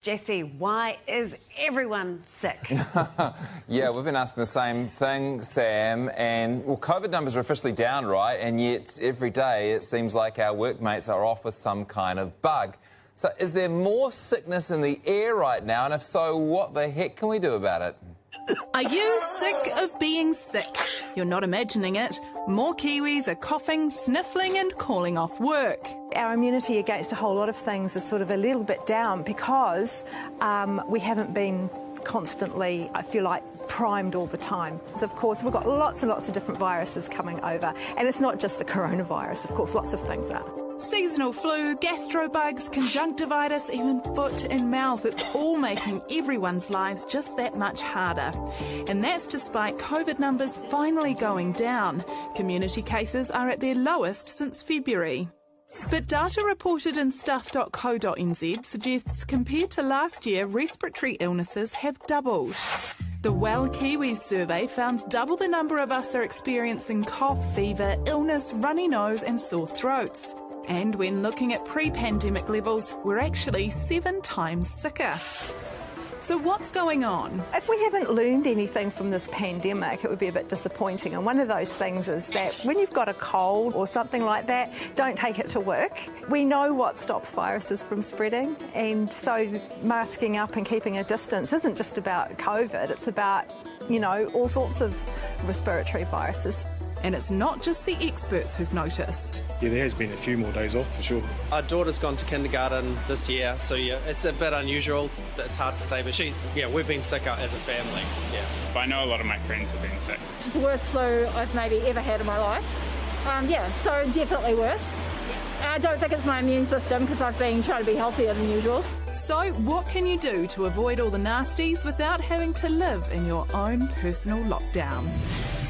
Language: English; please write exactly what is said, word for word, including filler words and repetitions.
Jesse, why is everyone sick? Yeah, we've been asking the same thing, Sam, and, well, COVID numbers are officially down, right? And yet, every day, it seems like our workmates are off with some kind of bug. So is there more sickness in the air right now? And if so, what the heck can we do about it? Are you sick of being sick? You're not imagining it. More Kiwis are coughing, sniffling and calling off work. Our immunity against a whole lot of things is sort of a little bit down because um, we haven't been constantly, I feel like, primed all the time. So, of course, we've got lots and lots of different viruses coming over. And it's not just the coronavirus, of course, lots of things are. Seasonal flu, gastrobugs, conjunctivitis, even foot and mouth. It's all making everyone's lives just that much harder. And that's despite COVID numbers finally going down. Community cases are at their lowest since February. But data reported in stuff dot co dot n z suggests compared to last year, respiratory illnesses have doubled. The Well Kiwis survey found double the number of us are experiencing cough, fever, illness, runny nose and sore throats. And when looking at pre-pandemic levels, we're actually seven times sicker. So what's going on? If we haven't learned anything from this pandemic, it would be a bit disappointing. And one of those things is that when you've got a cold or something like that, don't take it to work. We know what stops viruses from spreading. And so masking up and keeping a distance isn't just about COVID. It's about, you know, all sorts of respiratory viruses. And it's not just the experts who've noticed. Yeah, there has been a few more days off, for sure. Our daughter's gone to kindergarten this year, so yeah, it's a bit unusual. It's hard to say, but she's, yeah, we've been sick as a family, yeah. But I know a lot of my friends have been sick. It's the worst flu I've maybe ever had in my life. Um, yeah, so definitely worse. I don't think it's my immune system because I've been trying to be healthier than usual. So what can you do to avoid all the nasties without having to live in your own personal lockdown?